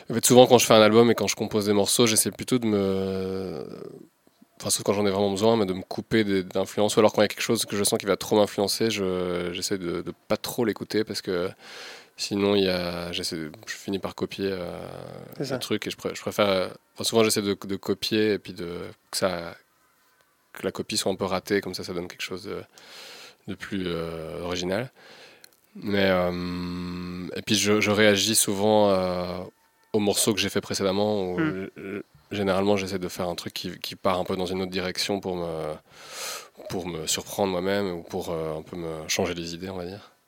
En fait, souvent quand je fais un album et quand je compose des morceaux, j'essaie plutôt de me... Enfin, sauf quand j'en ai vraiment besoin, mais de me couper d'influence. Ou alors quand il y a quelque chose que je sens qui va trop m'influencer, j'essaie de pas trop l'écouter parce que sinon je finis par copier C'est le ça. truc et je préfère... enfin, souvent j'essaie de copier et puis que la copie soit un peu ratée, comme ça donne quelque chose de plus original. Et puis je réagis souvent aux morceaux que j'ai fait précédemment. Hmm. Généralement, j'essaie de faire un truc qui part un peu dans une autre direction pour me surprendre moi-même ou pour un peu me changer les idées, on va dire.